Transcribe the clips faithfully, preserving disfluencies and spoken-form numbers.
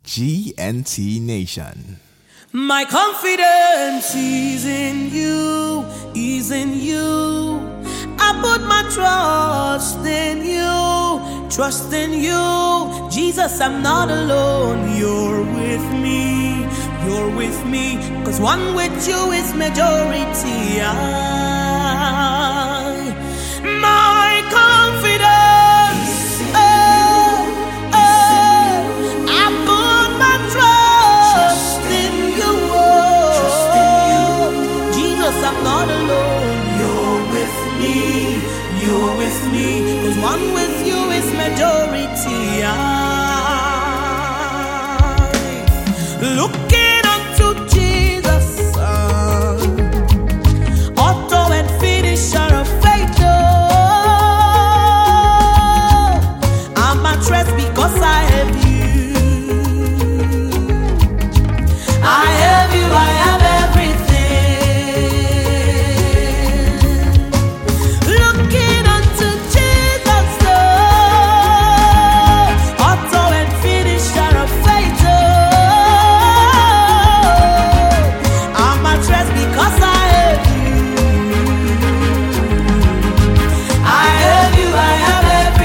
G N T Nation. My confidence is in you, is in you. I put my trust in you, trust in you. Jesus, I'm not alone. You're with me, you're with me. Cause one with you is majority. I, my confidence, oh, oh, I put my trust in you. Oh, Jesus, I'm not alone. You're with me, you're with me. Cause one with you is majority. I, looking unto Jesus, uh, author and finisher of faith. Oh, I'm at rest because I have you. I have you, I have everything. Looking unto Jesus, oh, author and finisher of faith. Oh, I'm at rest because I have you. I have you, I have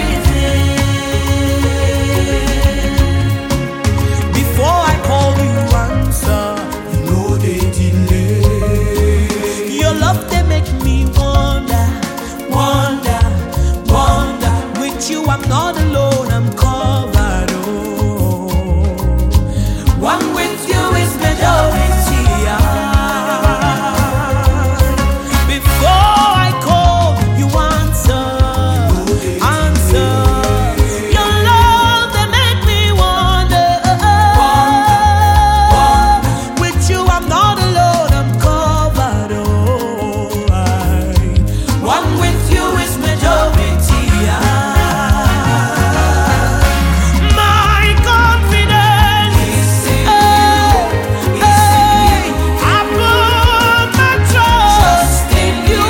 everything. Before I call you answer, no they delay. Your love they make me wonder, wonder, wonder. With you I'm not alone, I'm covered. Oh, one with you is majority. Ah, before I call you answer, answer. Your love they make me wonder. With you I'm not alone, I'm covered. Oh, I, one with you is majority. Ah, my confidence, oh, hey, I put my trust in you.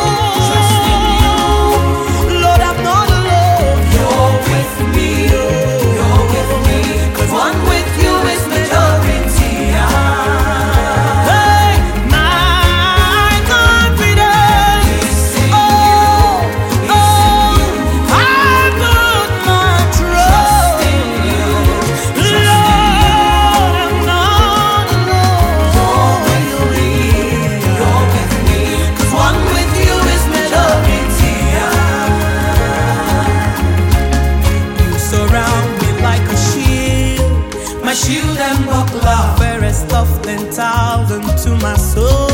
Lord, I'm not alone. You're with me, you're with me. Cause one with you is majority. Hey, my confidence, oh, oh, I put my trust in you. Lord, I'm not alone. You're with me, you're with me. Cause one with you is majority. You surround me like a shield, my shield and buckler, fairest of ten thousand to my soul.